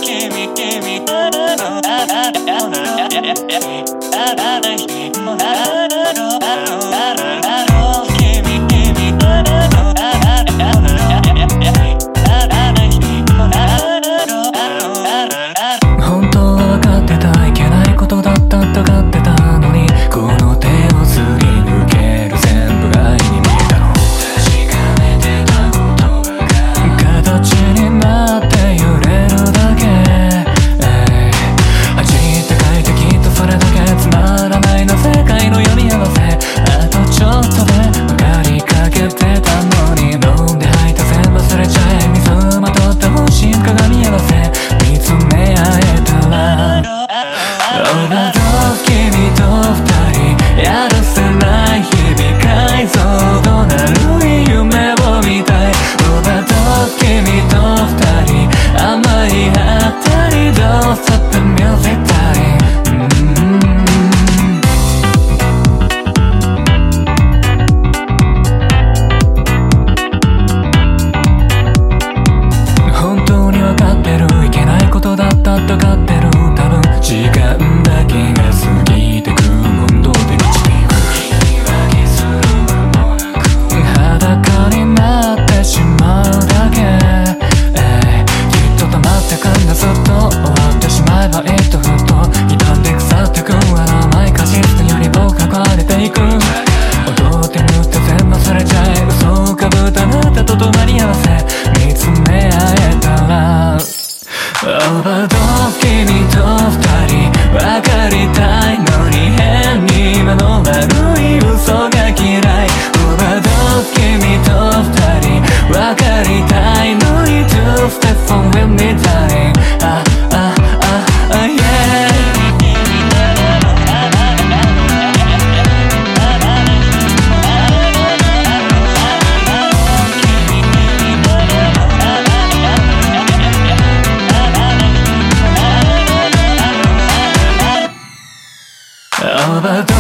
本当は分かってた、いけないことだったとかってたのに、この手をすり抜ける全部愛に見えたの。確かめてたことばか形になって揺れるだけ、味って書いてきっとそれだけつまらないの世界の読み合わせ、あとちょっとで分かりかけてたのに、飲んで吐いた全忘れちゃえ、水まとった星鏡合わせ見つめ合えたら、オーバードーズ君と二人やらせない日々、解像度なる夢を見たい。オーバードーズ君と二人甘いあたり、どうすって見せたい。本当に分かってる、いけないことだったとかってる、多分時間だけが過ぎてく、問答で満ちていく。言い訳する間もなく裸になってしまうだけ、きっと溜まってくんだ、ずっと終わってしまえばいいとふっと傷んで腐ってく、あの甘い果実より僕が壊れていく。踊って塗って全部忘れちゃえ、嘘をかぶったあなたと隣り合わせ見つめ合えたら、オーバードーズ君と二人分かりたいのに、変に今の悪い嘘が嫌い。オーバードーズ君と二人分かりたいのに、 Two steps from with me darling、 yeah。 オーバード